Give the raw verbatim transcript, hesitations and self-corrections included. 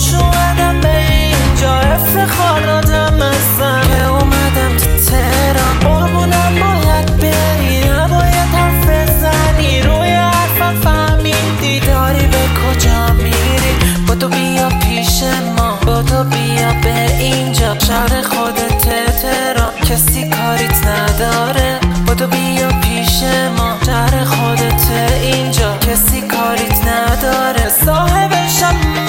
خوش اومدم به اینجا، افتخار دادم مثلا که اومدم تو تهران. قربونم باید بری، نباید حرف بزنی، روی حرفم فهمیدی داری به کجا میری. بدو بیا پیش ما، بدو بیا به اینجا، شهر خودت تهران، کسی کاریت نداره. بدو بیا پیش ما، شهر خودت اینجا، کسی کاریت نداره. صاحبشم